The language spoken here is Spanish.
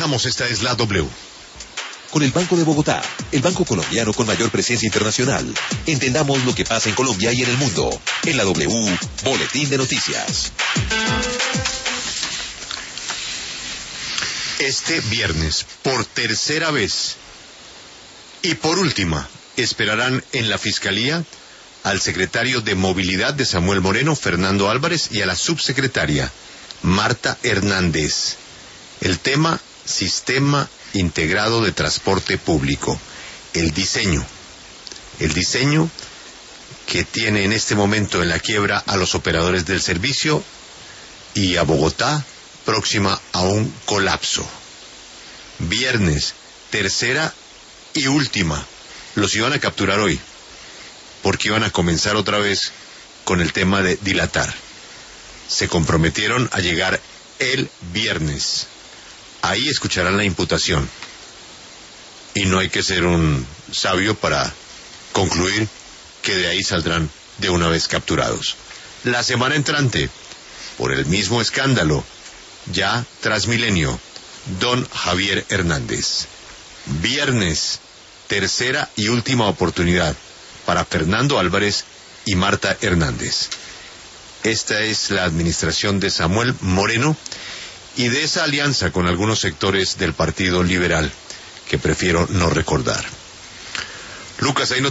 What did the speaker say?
regresamos, esta es la W. Con el Banco de Bogotá, el banco colombiano con mayor presencia internacional. Entendamos lo que pasa en Colombia y en el mundo. En la W, Boletín de Noticias. Este viernes, por tercera vez y por última, esperarán en la Fiscalía al secretario de Movilidad de Samuel Moreno, Fernando Álvarez, y a la subsecretaria, Marta Hernández. El tema, Sistema Integrado de Transporte Público. El diseño que tiene en este momento en la quiebra a los operadores del servicio y a Bogotá próxima a un colapso. Viernes, tercera y última. Los iban a capturar hoy, porque iban a comenzar otra vez con el tema de dilatar. Se comprometieron a llegar el viernes. Ahí escucharán la imputación. Y no hay que ser un sabio para concluir que de ahí saldrán de una vez capturados. La semana entrante, por el mismo escándalo, ya Transmilenio, don Javier Hernández. Viernes, tercera y última oportunidad para Fernando Álvarez y Marta Hernández. Esta es la administración de Samuel Moreno y de esa alianza con algunos sectores del Partido Liberal que prefiero no recordar. Lucas, hay noticias.